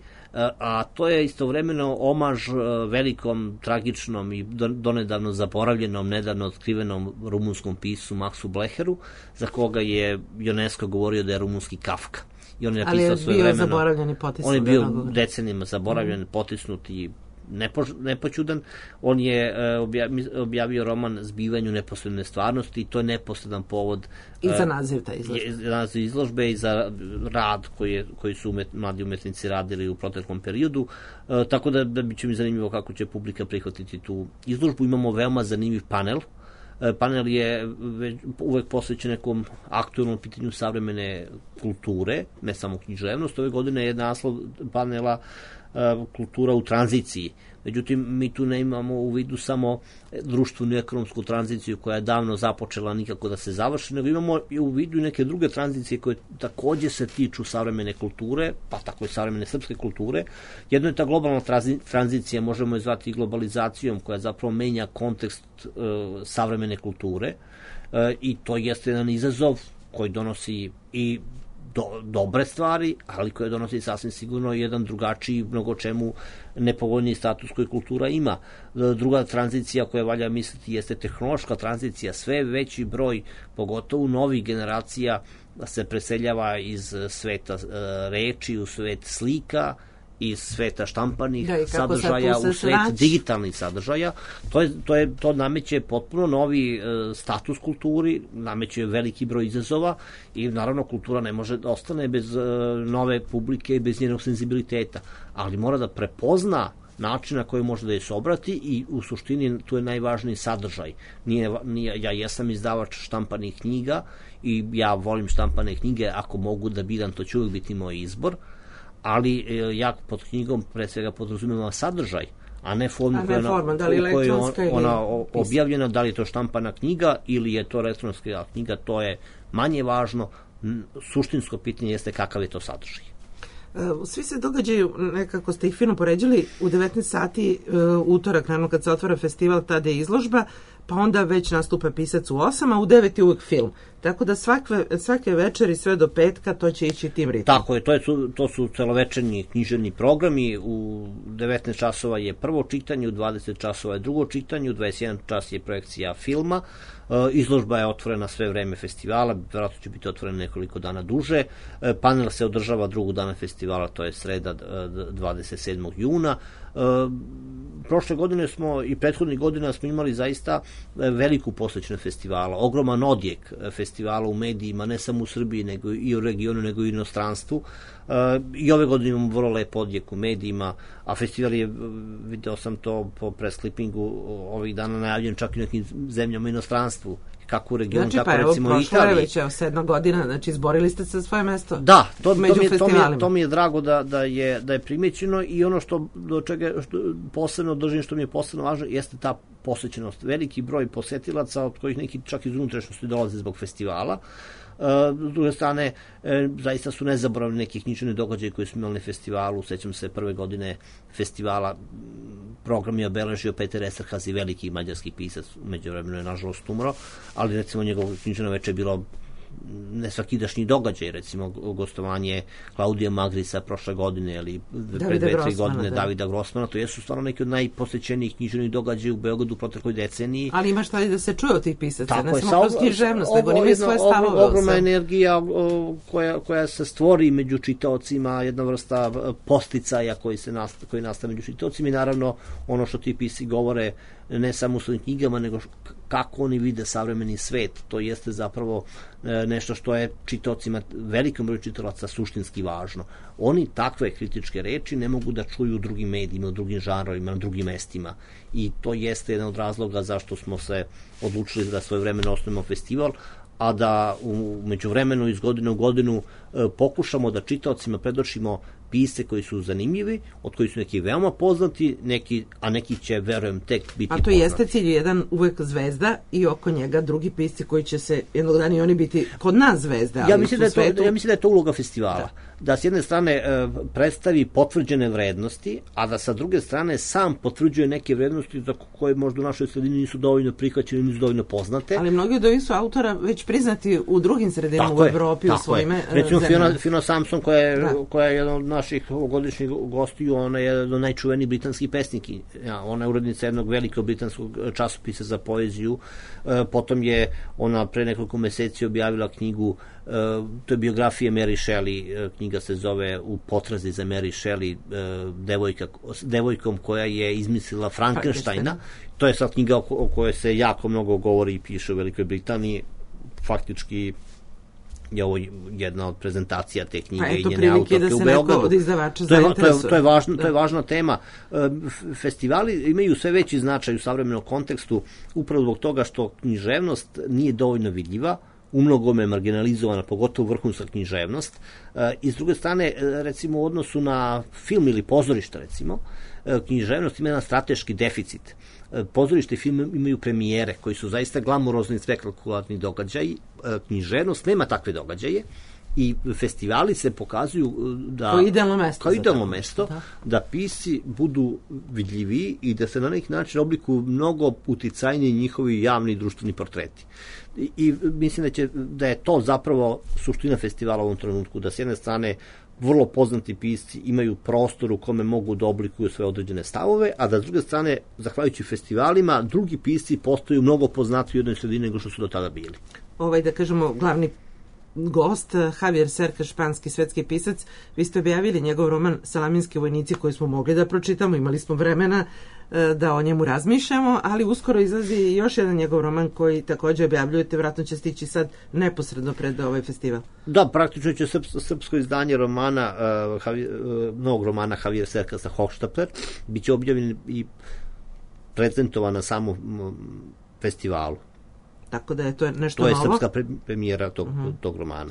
a to je istovremeno omaž velikom, tragičnom i donedavno zaboravljenom, nedavno otkrivenom rumunskom piscu Maxu Blecheru, za koga je UNESCO govorio da je rumunski Kafka. I on je Ali je bio vremeno, zaboravljen i potisnut. On je bio decenijama zaboravljen, mm. potisnut i Nepo, nepoćudan. On je uh, objavio, objavio roman Zbivanju neposredne stvarnosti i to je neposredan povod i za naziv ta izložbe. Za naziv izložbe i za rad koji, je, koji su umet, mladi umetnici radili u proteklom periodu. Uh, tako da, da biće mi zanimljivo kako će publika prihvatiti tu izložbu. Imamo veoma zanimljiv panel. Uh, panel je već, uvek posvećen nekom aktualnom pitanju savremene kulture, ne samo književnost. Ove godine je naslov panela kultura u tranziciji. Međutim, mi tu ne imamo u vidu samo društvenu i ekonomsku tranziciju koja je davno započela nikako da se završi, nego imamo i u vidu i neke druge tranzicije koje takođe se tiču savremene kulture, pa tako i savremene srpske kulture. Jedno je ta globalna tranzicija, možemo je zvati globalizacijom, koja zapravo menja kontekst uh, savremene kulture uh, i to jeste jedan izazov koji donosi i do, dobre stvari, ali koje donosi sasvim sigurno jedan drugačiji, mnogo čemu nepovoljniji status koji kultura ima. Druga tranzicija koja valja misliti jeste tehnološka tranzicija. Sve veći broj, pogotovo novih generacija, se preseljava iz sveta reči u svet slika, iz sveta štampanih da, sadržaja u svet snaći. Digitalnih sadržaja. To, je, to, je, to nameće potpuno novi e, status kulturi, nameće veliki broj izazova i naravno kultura ne može da ostane bez e, nove publike i bez njenog senzibiliteta, ali mora da prepozna način na koji može da je se obrati i u suštini tu je najvažniji sadržaj. Nije, nije, ja jesam izdavač štampanih knjiga i ja volim štampane knjige, ako mogu da biram, to će uvijek biti moj izbor, ali ja pod knjigom pre svega podrazumijem sadržaj, a ne formu koja je on, ona objavljena, da li je to štampana knjiga ili je to elektronska knjiga, to je manje važno. Suštinsko pitanje jeste kakav je to sadržaj. Svi se događaju, nekako ste ih fino poređali, u devetnaest sati utorak, naravno kad se otvara festival, tada je izložba, pa onda već nastupa pisac u osam, a u devet je uvek film. Tako da svakve, svake večeri sve do petka to će ići tim ritmom. Tako je, to, je, to su celovečernji književni programi, u devetnaest časova je prvo čitanje, u dvadeset časova je drugo čitanje, u dvadeset jedan čas je projekcija filma, izložba je otvorena sve vreme festivala, vjerojatno će biti otvorena nekoliko dana duže, panel se održava drugog dana festivala, to je sreda dvadeset sedmog juna. Prošle godine smo i prethodnih godina smo imali zaista veliku posvećenost festivala, ogroman odjek festivala u medijima, ne samo u Srbiji, nego i u regionu, nego i u inostranstvu. I ove godine imamo vrlo lep odjek u medijima, a festival je, video sam to po press clippingu ovih dana, najavljen čak i u nekim zemljama u inostranstvu, kako u regionu, znači, tako pa, recimo u Italiji. Već evo sedma godina, znači izborili ste se svoje mesto. Da, to, to, mi, to, mi je, to mi je drago da, da, je, da je primećeno i ono što, do čega što posebno držim, što mi je posebno važno, jeste ta posvećenost. Veliki broj posetilaca, od kojih neki čak iz unutrašnjosti dolaze zbog festivala. S druge strane, zaista su nezaboravni neki književni događaji koji smo imali na festivalu. Sećam se prve godine festivala, program je obeležio Peter Esterhazy, veliki mađarski pisac, međuvremeno je nažalost umro, ali recimo njegovo književno veče je bilo nesvakidašnji događaj, recimo gostovanje Klaudija Magrisa prošle godine ili pre dve, tri godine da. Davida Grossmana, to jesu stvarno neki od najposećenijih književnih događaja u Beogradu u protekloj deceniji. Ali ima šta li da se čuje od tih pisaca, tako ne samo kroz književnost, nego imaju svoje stavove. Ogromna energija koja, koja se stvori među čitaocima, jedna vrsta posticaja koji, se nasta, koji nastaje među čitaocima i naravno ono što ti pisci govore ne samo u svojim knjigama, nego kako oni vide savremeni svet. To jeste zapravo nešto što je čitaocima, velikom broju čitalaca suštinski važno. Oni takve kritičke reči ne mogu da čuju u drugim medijima, u drugim žanrovima, na drugim mestima. I to jeste jedan od razloga zašto smo se odlučili da svoje vremeno osnovimo festival, a da u međuvremenu iz godine u godinu pokušamo da čitaocima predočimo pisce koji su zanimljivi, od koji su neki veoma poznati, neki, a neki će, verujem, tek biti poznati. A to poznati. Jeste cilj, jedan uvek zvezda i oko njega drugi pisci koji će se jednog dana i oni biti kod nas zvezde, ali ja mislim, u da je to, svetu... ja mislim da je to uloga festivala. Da. Da s jedne strane e, predstavi potvrđene vrednosti, a da sa druge strane sam potvrđuje neke vrednosti za koje možda u našoj sredini nisu dovoljno prihvaćene, nisu dovoljno poznate. Ali mnogi od ovih su autora već priznati u drugim sredinama u Evropi, u svojim zemljama. Recimo Fiona, Fiona Samson, koja je, koja je jedan od naših ovogodišnjih gostiju, ona je jedan od najčuvenijih britanskih pesniki. Ja, ona je urednica jednog velikog britanskog časopisa za poeziju. E, potom je ona pre nekoliko meseci objavila knjigu, e, to je biografija Mary Shelley, knjiga se zove U potrazi za Mary Shelley, e, devojka, devojkom koja je izmislila Frankensteina. To je sad knjiga o, o kojoj se jako mnogo govori i piše u Velikoj Britaniji. Faktički je ovo jedna od prezentacija te knjige i njene autorke u Beogradu. To je, to, je, to, je važno, to je važna tema. Festivali imaju sve veći značaj u savremenom kontekstu upravo zbog toga što književnost nije dovoljno vidljiva, umnogome marginalizovana, pogotovo vrhunska književnost. I s druge strane, recimo u odnosu na film ili pozorište, recimo, književnost ima jedan strateški deficit. Pozorište i film imaju premijere koji su zaista glamurozni, spektakularni događaji. Književnost nema takve događaje i festivali se pokazuju da... Kao idealno mesto. Kao idealno to. mesto, Da. da pisci budu vidljiviji i da se na neki način oblikuju mnogo uticajniji njihovi javni i društveni portreti. I, i mislim da, će, da je to zapravo suština festivala u ovom trenutku, da s jedne strane vrlo poznati pisci imaju prostor u kome mogu da oblikuju svoje određene stavove, a da s druge strane, zahvaljujući festivalima, drugi pisci postaju mnogo poznati u jednoj sredini nego što su do tada bili. Ovaj, da kažemo, glavni gost, Javier Cercas, španski svetski pisac, vi ste objavili njegov roman Salaminski vojnici koji smo mogli da pročitamo, imali smo vremena da o njemu razmišljamo, ali uskoro izlazi još jedan njegov roman koji takođe objavljujete, vratno će stići sad neposredno pred ovaj festival. Da, praktično će srpsko, srpsko izdanje romana, uh, Javier, uh, novog romana Javier Cercasa Hochstapler, bit će objavljen i prezentovan na samom festivalu. Tako da je to nešto novo. To je novo. srpska pre, premijera tog, uh-huh. tog romana.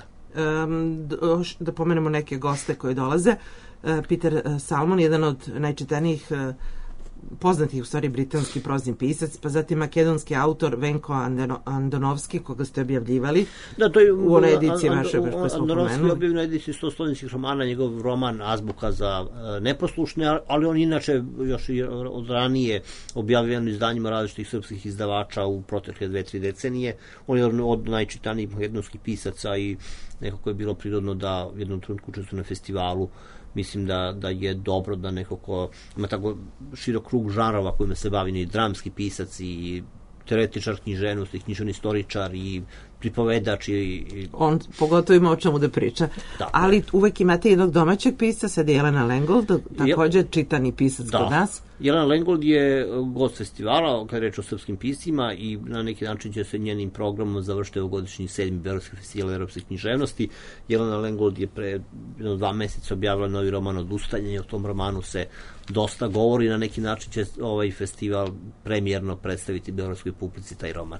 Um, da pomenemo neke goste koji dolaze. Uh, Peter Salmon, jedan od najčitanijih uh, poznatih u stvari britanski prozni pisac, pa zatim makedonski autor Venko Andeno, Andonovski, koga ste objavljivali da, to je, u onoj ediciji and, vaše, koje smo Andonovski pomenuli. objavio na ediciji sto slovenskih romana, njegov roman Azbuka za uh, neposlušne, ali on inače još i od ranije objavljen izdanjima različitih srpskih izdavača u protekle dve, tri decenije. On je od najčitanijih makedonskih pisaca i nekako je bilo prirodno da u jednom trenutku učestvuje na festivalu. Mislim da, da je dobro da neko ko ima tako širok krug žanrova kojima se bavi i dramski pisac i teoretičar književnosti, književni istoričar i pripovedač i, i... On pogotovo ima o čemu da priča. Da. Ali uvek imate jednog domaćeg pisca, sad je Jelena Lengold, takođe čitani pisac da. kod nas. Jelena Lengold je gost festivala, kada je reč o srpskim piscima i na neki način će se njenim programom završiti ovogodišnji sedmi Beogradski festival evropske književnosti. Jelena Lengold je pre jedno dva meseca objavila novi roman Odustajanje i o tom romanu se dosta govori. Na neki način će ovaj festival premijerno predstaviti beogradskoj publici taj roman.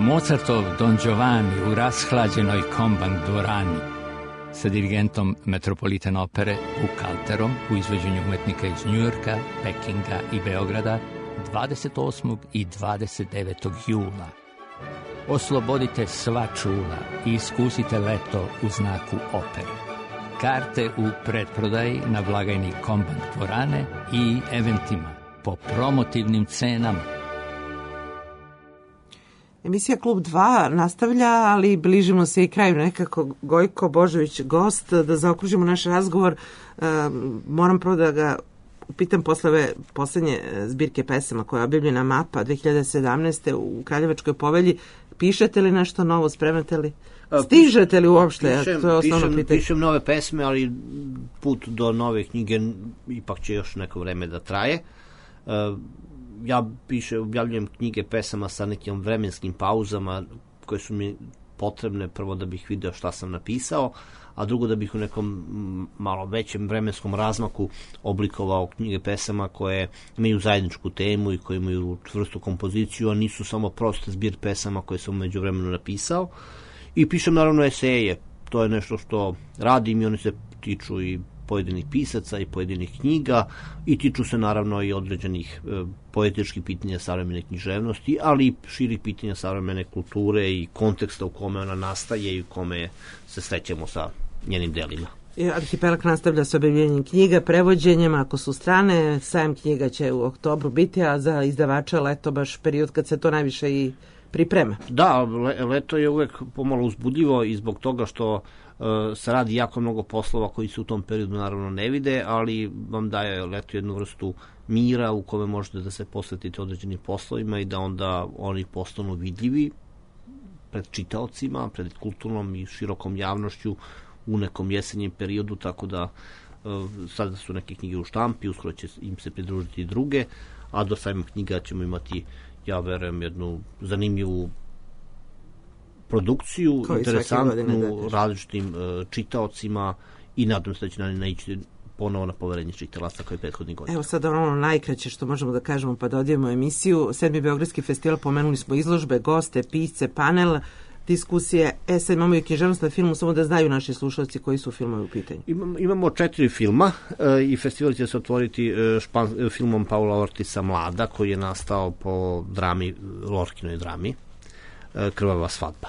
Mozartov Don Giovanni u rashlađenoj Kombank dvorani sa dirigentom Metropolitan opere Buchalterom u izvođenju umetnika iz Njujorka, Pekinga i Beograda dvadeset osmog i dvadeset devetog jula. Oslobodite sva čula i iskusite leto u znaku opere. Karte u pretprodaji na blagajni Kombank dvorane i eventima po promotivnim cenama. Emisija Klub dva nastavlja, ali bližimo se i kraju nekako. Gojko Božović, gost, da zaokružimo naš razgovor. E, moram prvo da ga upitam posle ove poslednje zbirke pesama koja je objavljena Mapa dve hiljade sedamnaeste u Kraljevačkoj povelji. Pišete li nešto novo, spremate li? Stižete li uopšte? Pišem, to je osnovno pišem, pitanje. pišem nove pesme, ali put do nove knjige ipak će još neko vreme da traje. Uh, ja piše, objavljujem knjige pesama sa nekim vremenskim pauzama koje su mi potrebne, prvo da bih video šta sam napisao, a drugo da bih u nekom malo većem vremenskom razmaku oblikovao knjige pesama koje imaju zajedničku temu i koje imaju čvrstu kompoziciju, a nisu samo proste zbir pesama koje sam umeđu vremenu napisao. I pišem naravno eseje, to je nešto što radim i oni se tiču i pojedinih pisaca i pojedinih knjiga i tiču se naravno i određenih e, poetičkih pitanja savremene književnosti, ali i širih pitanja savremene kulture i konteksta u kome ona nastaje i u kome se srećemo sa njenim delima. Arhipelag nastavlja sa objavljenjem knjiga, prevođenjem, ako su strane, sajam knjiga će u oktobru biti, a za izdavača leto baš period kad se to najviše i priprema. Da, le, leto je uvek pomalo uzbudljivo i zbog toga što uh, se radi jako mnogo poslova koji se u tom periodu naravno ne vide, ali vam daje leto jednu vrstu mira u kome možete da se posvetite određenim poslovima i da onda oni postanu vidljivi pred čitaocima, pred kulturnom i širokom javnošću u nekom jesenjem periodu, tako da uh, sada su neke knjige u štampi, uskoro će im se pridružiti i druge, a do sajma knjiga ćemo imati, ja verujem, jednu zanimljivu produkciju, interesantnu različitim uh, čitaocima i nadam se da će naići ponovo na poverenje čitalaca kao i prethodnih godina. Evo sad ono najkraće što možemo da kažemo pa da odijemo emisiju. Sedmi Beogradski festival, pomenuli smo izložbe, goste, pisce, panel, diskusije. E sad imamo i književnost na filmu, samo da znaju naši slušalci koji su filmovi u pitanju. Imam, imamo četiri filma e, i festival će se otvoriti e, špan, e, filmom Paula Ortisa Mlada, koji je nastao po drami, Lorkinoj drami, e, Krvava svadba.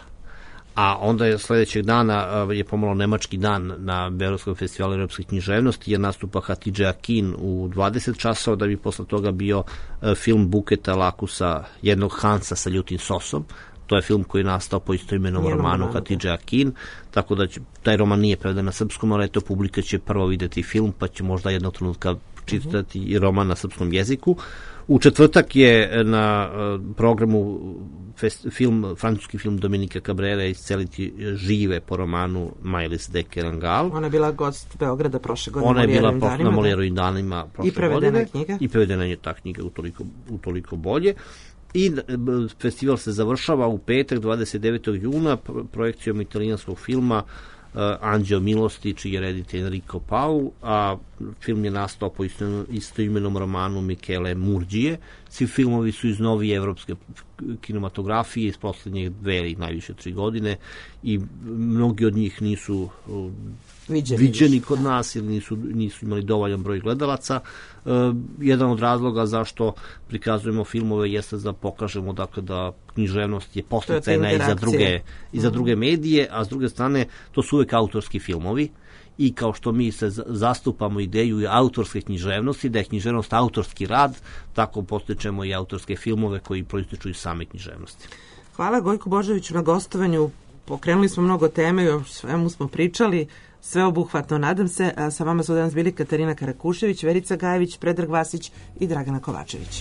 A onda je sledećeg dana je pomalo nemački dan na Beogradskom festivalu europske književnosti, jer nastupa Hatidže Akin u dvadeset časova, da bi posle toga bio film Buketa Lakusa, jednog Hansa sa ljutim sosom. To je film koji je nastao po istoimenom romanu Hatidže Akin, tako da će, taj roman nije prevedan na srpskom, ali eto publika će prvo videti film, pa će možda jednog trenutka čitati i roman na srpskom jeziku. U četvrtak je na programu fest, film, francuski film Dominika Cabrera Isceliti žive po romanu Majlis de Kerangal. Ona je bila gost Beograda prošle godine. Ona je bila na Molijerovim danima prošle I prevedena godine. knjiga. I prevedena je ta knjiga utoliko, utoliko bolje. I festival se završava u petak dvadeset devetog juna projekcijom italijanskog filma uh, Anđeo milosti, čiji je reditelj Enrico Pau, a film je nastao po istoimenom romanu Michele Murđije. Svi filmovi su iz novije evropske kinematografije iz poslednjih dve ili najviše tri godine i mnogi od njih nisu uh, viđeni, viđeni kod nas ili nisu, nisu imali dovoljan broj gledalaca. Uh, jedan od razloga zašto prikazujemo filmove jeste da pokažemo dakle, da književnost je podsticajna i za druge, i za druge medije, a s druge strane to su uvek autorski filmovi i kao što mi se zastupamo ideju i autorske književnosti, da je književnost autorski rad, tako postičemo i autorske filmove koji proističu iz same književnosti. Hvala Gojku Božoviću na gostovanju. Pokrenuli smo mnogo teme, o svemu smo pričali, sve obuhvatno, nadam se. A sa vama su danas bili Katarina Karakušević, Verica Gajević, Predrag Vasić i Dragana Kovačević.